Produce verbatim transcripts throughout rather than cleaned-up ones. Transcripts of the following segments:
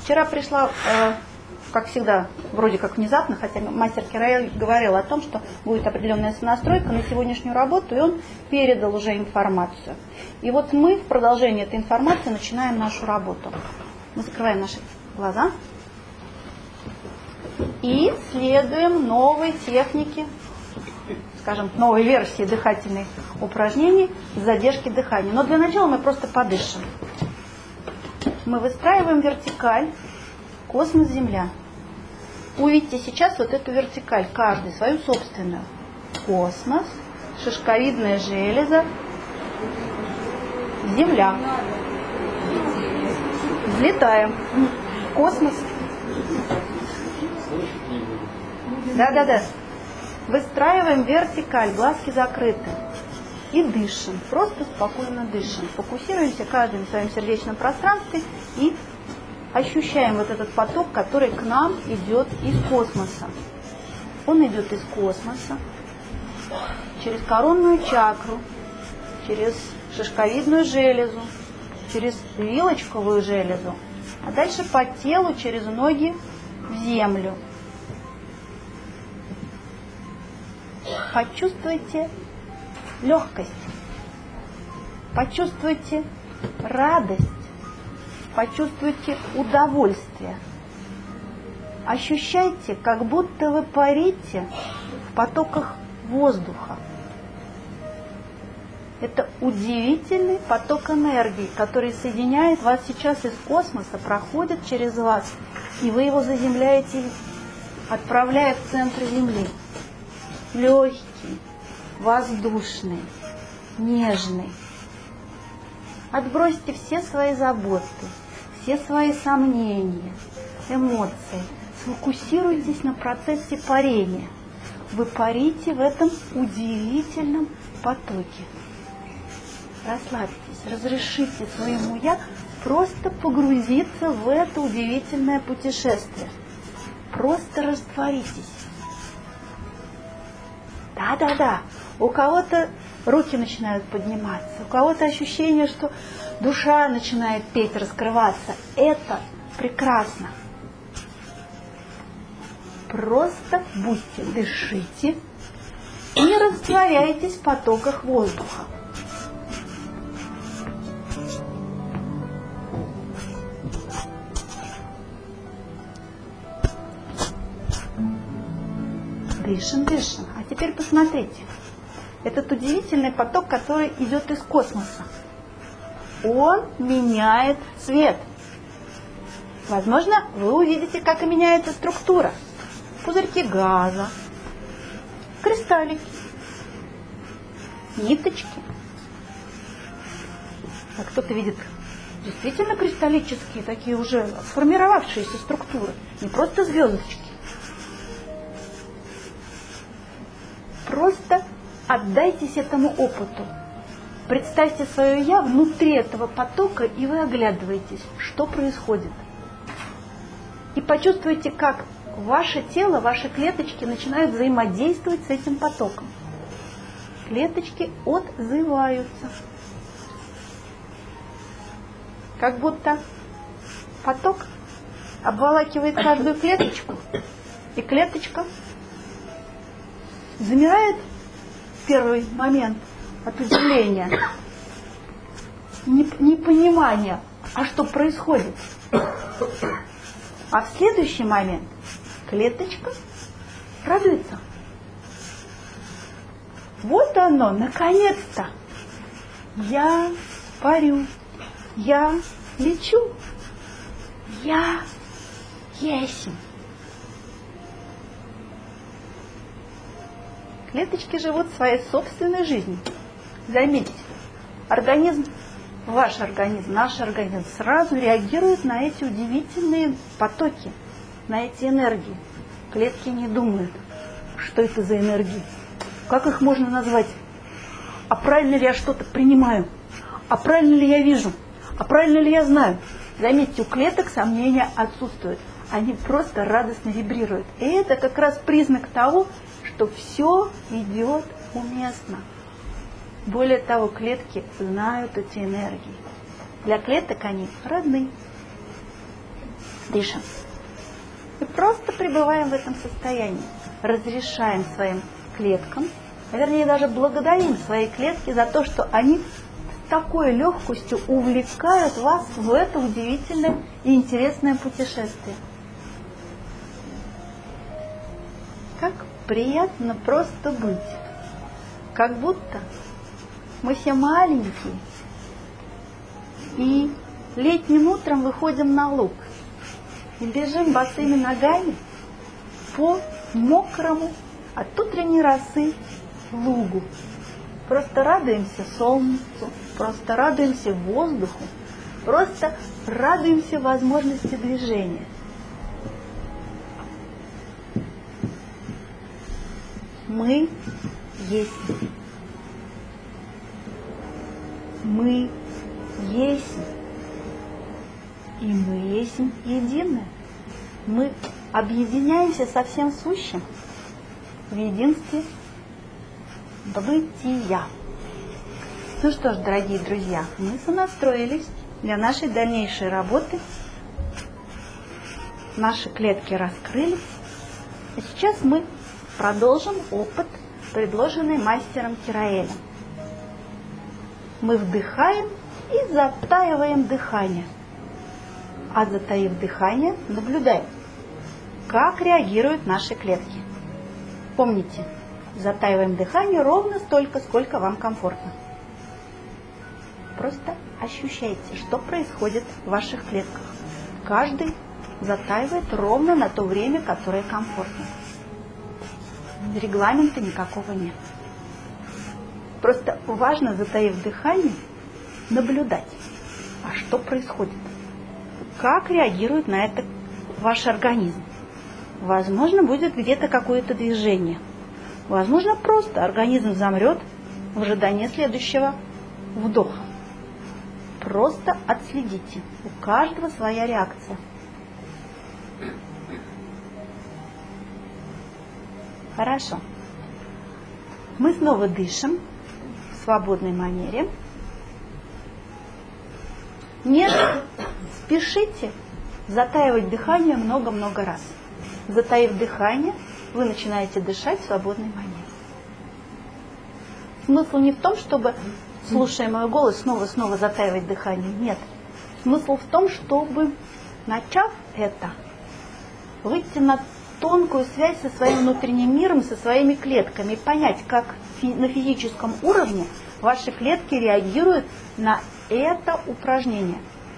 Вчера пришла, э, как всегда, вроде как внезапно, хотя мастер Кираэль говорил о том, что будет определенная сонастройка на сегодняшнюю работу, и он передал уже информацию. И вот мы в продолжении этой информации начинаем нашу работу. Мы закрываем наши глаза и следуем новой технике, скажем, новой версии дыхательных упражнений с задержки дыхания. Но для начала мы просто подышим. Мы выстраиваем вертикаль космос-Земля. Увидите сейчас вот эту вертикаль, каждый свою собственную. Космос, шишковидная железа, Земля. Взлетаем. Космос. Да-да-да. Выстраиваем вертикаль, глазки закрыты. И дышим. Просто спокойно дышим. Фокусируемся каждым в своем сердечном пространстве и ощущаем вот этот поток, который к нам идет из космоса. Он идет из космоса через коронную чакру, через шишковидную железу, через вилочковую железу, а дальше по телу через ноги в землю. Почувствуйте легкость, почувствуйте радость, почувствуйте удовольствие. Ощущайте, как будто вы парите в потоках воздуха. Это удивительный поток энергии, который соединяет вас сейчас из космоса, проходит через вас, и вы его заземляете, отправляя в центр Земли. Легкий, воздушный, нежный. Отбросьте все свои заботы, все свои сомнения, эмоции. Сфокусируйтесь на процессе парения. Вы парите в этом удивительном потоке. Расслабьтесь, разрешите своему «я» просто погрузиться в это удивительное путешествие. Просто растворитесь. Да-да-да, у кого-то руки начинают подниматься, у кого-то ощущение, что душа начинает петь, раскрываться. Это прекрасно. Просто будьте, дышите и растворяйтесь в потоках воздуха. Дышим, дышим. А теперь посмотрите. Этот удивительный поток, который идет из космоса. Он меняет цвет. Возможно, вы увидите, как и меняется структура. Пузырьки газа, кристаллики, ниточки. А кто-то видит действительно кристаллические, такие уже сформировавшиеся структуры. Не просто звездочки. Просто отдайтесь этому опыту. Представьте свое «я» внутри этого потока, и вы оглядываетесь, что происходит. И почувствуйте, как ваше тело, ваши клеточки начинают взаимодействовать с этим потоком. Клеточки отзываются. Как будто поток обволакивает каждую клеточку, и клеточка замирает в первый момент от удивления, непонимания, а что происходит. А в следующий момент клеточка радуется. Вот оно, наконец-то. Я парю, я лечу, я есмь. Клеточки живут своей собственной жизнью. Заметьте, организм, ваш организм, наш организм сразу реагирует на эти удивительные потоки, на эти энергии. Клетки не думают, что это за энергии, как их можно назвать, а правильно ли я что-то принимаю, а правильно ли я вижу, а правильно ли я знаю. Заметьте, у клеток сомнения отсутствуют, они просто радостно вибрируют. И это как раз признак того, что все идет уместно. Более того, клетки знают эти энергии. Для клеток они родны. Дышим. И просто пребываем в этом состоянии. Разрешаем своим клеткам, а вернее даже благодарим свои клетки за то, что они с такой легкостью увлекают вас в это удивительное и интересное путешествие. Как приятно просто быть. Как будто мы все маленькие и летним утром выходим на луг и бежим босыми ногами по мокрому от утренней росы лугу. Просто радуемся солнцу, просто радуемся воздуху, просто радуемся возможности движения. Мы есть. Мы есть. И мы есть единое. Мы объединяемся со всем сущим в единстве бытия. Ну что ж, дорогие друзья, мы сонастроились для нашей дальнейшей работы. Наши клетки раскрылись. А сейчас мы продолжим опыт, предложенный мастером Кираэлем. Мы вдыхаем и затаиваем дыхание. А затаив дыхание, наблюдаем, как реагируют наши клетки. Помните, затаиваем дыхание ровно столько, сколько вам комфортно. Просто ощущайте, что происходит в ваших клетках. Каждый затаивает ровно на то время, которое комфортно. Регламента никакого нет. Просто важно, затаив дыхание, наблюдать, а что происходит. Как реагирует на это ваш организм? Возможно, будет где-то какое-то движение. Возможно, просто организм замрет в ожидании следующего вдоха. Просто отследите. У каждого своя реакция. Хорошо. Мы снова дышим в свободной манере. Не спешите затаивать дыхание много-много раз. Затаив дыхание, вы начинаете дышать в свободной манере. Смысл не в том, чтобы, слушая мой голос, снова-снова затаивать дыхание. Нет. Смысл в том, чтобы, начав это, выйти на тонкую связь со своим внутренним миром, со своими клетками, и понять, как фи- на физическом уровне ваши клетки реагируют на это упражнение.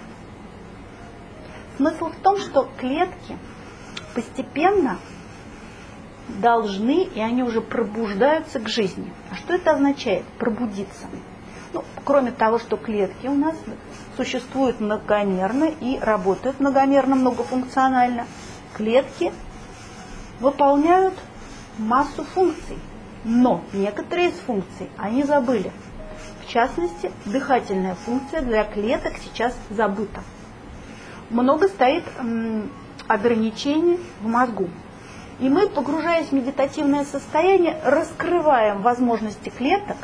Смысл в том, что клетки постепенно должны, и они уже пробуждаются к жизни. А что это означает? Пробудиться. Ну, кроме того, что клетки у нас существуют многомерно и работают многомерно, многофункционально, клетки выполняют массу функций, но некоторые из функций они забыли. В частности, дыхательная функция для клеток сейчас забыта. Много стоит м, ограничений в мозгу. И мы, погружаясь в медитативное состояние, раскрываем возможности клеток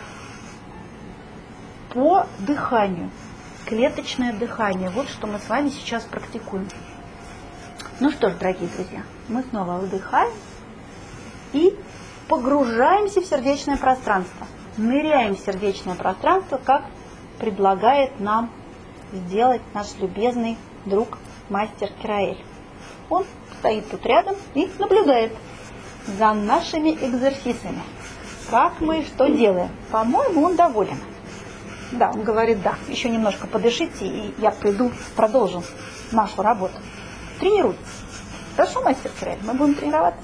по дыханию. Клеточное дыхание. Вот что мы с вами сейчас практикуем. Ну что ж, дорогие друзья, мы снова вдыхаем и погружаемся в сердечное пространство. Ныряем в сердечное пространство, как предлагает нам сделать наш любезный друг мастер Кираэль. Он стоит тут рядом и наблюдает за нашими экзерсисами. Как мы что делаем? По-моему, он доволен. Да, он говорит, да, еще немножко подышите, и я приду, продолжу нашу работу. Тренируйтесь. Хорошо, мастер Кираэль, мы будем тренироваться.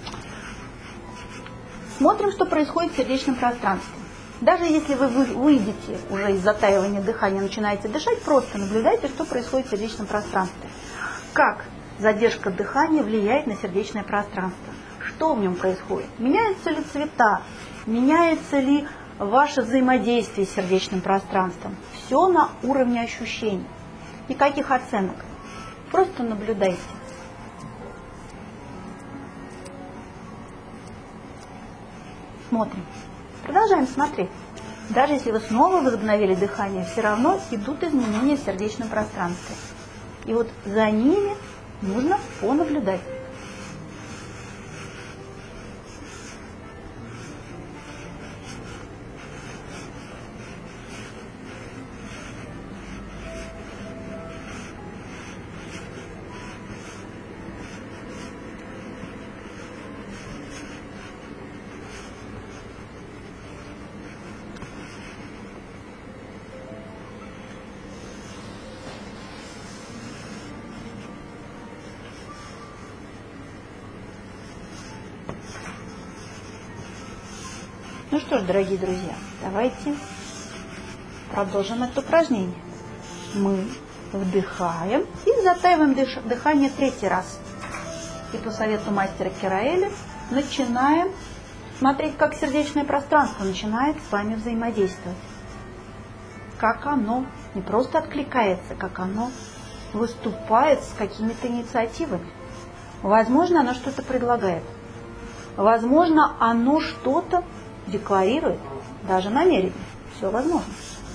Смотрим, что происходит в сердечном пространстве. Даже если вы выйдете уже из затаивания дыхания, начинаете дышать, просто наблюдайте, что происходит в сердечном пространстве. Как задержка дыхания влияет на сердечное пространство. Что в нем происходит? Меняются ли цвета? Меняется ли ваше взаимодействие с сердечным пространством? Все на уровне ощущений. Никаких оценок. Просто наблюдайте. Смотрим. Продолжаем смотреть. Даже если вы снова возобновили дыхание, все равно идут изменения в сердечном пространстве. И вот за ними Нужно понаблюдать. Ну что ж, дорогие друзья, давайте продолжим это упражнение. Мы вдыхаем и затаиваем дыхание третий раз. И по совету мастера Кираэля начинаем смотреть, как сердечное пространство начинает с вами взаимодействовать. Как оно не просто откликается, как оно выступает с какими-то инициативами. Возможно, оно что-то предлагает. Возможно, оно что-то декларирует, даже намерение. Все возможно.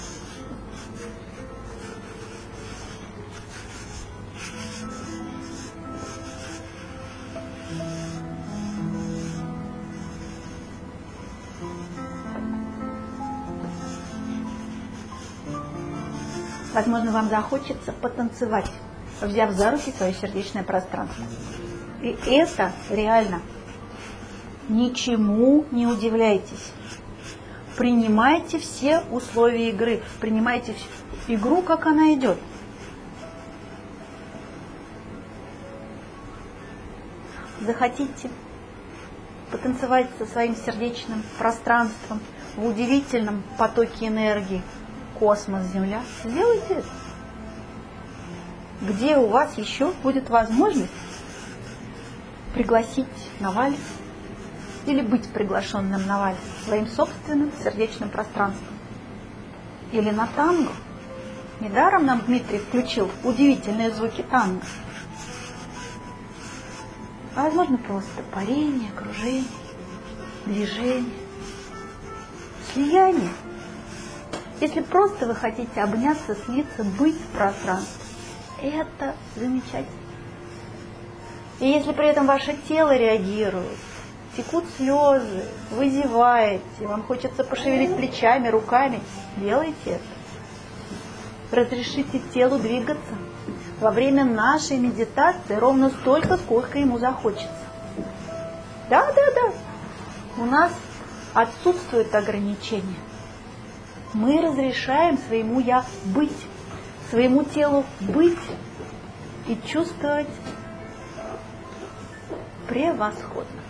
Возможно, вам захочется потанцевать, взяв за руки свое сердечное пространство. И это реально. Ничему не удивляйтесь. Принимайте все условия игры. Принимайте игру, как она идет. Захотите потанцевать со своим сердечным пространством в удивительном потоке энергии космос, Земля, сделайте это. Где у вас еще будет возможность пригласить на вальс или быть приглашенным на вальс своим собственным сердечным пространством. Или на танго. Недаром нам Дмитрий включил удивительные звуки танго. А возможно, просто парение, кружение, движение, слияние. Если просто вы хотите обняться, слиться, быть в пространстве, это замечательно. И если при этом ваше тело реагирует, текут слезы, вы зеваете, вам хочется пошевелить плечами, руками, делайте это. Разрешите телу двигаться во время нашей медитации ровно столько, сколько ему захочется. Да, да, да. У нас отсутствует ограничение. Мы разрешаем своему «я» быть, своему телу быть и чувствовать превосходно.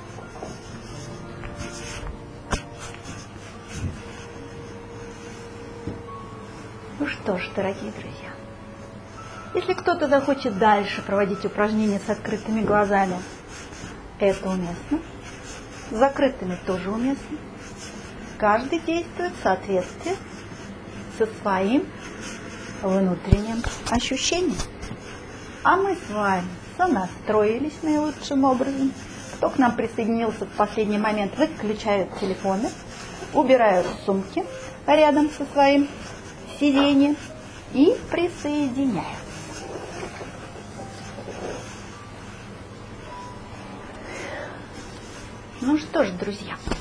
Ну что ж, дорогие друзья, если кто-то захочет дальше проводить упражнения с открытыми глазами, это уместно. С закрытыми тоже уместно. Каждый действует в соответствии со своим внутренним ощущением. А мы с вами сонастроились наилучшим образом. Кто к нам присоединился в последний момент, выключают телефоны, убирают сумки рядом со своим сиденьем и присоединяются. Ну что ж, друзья,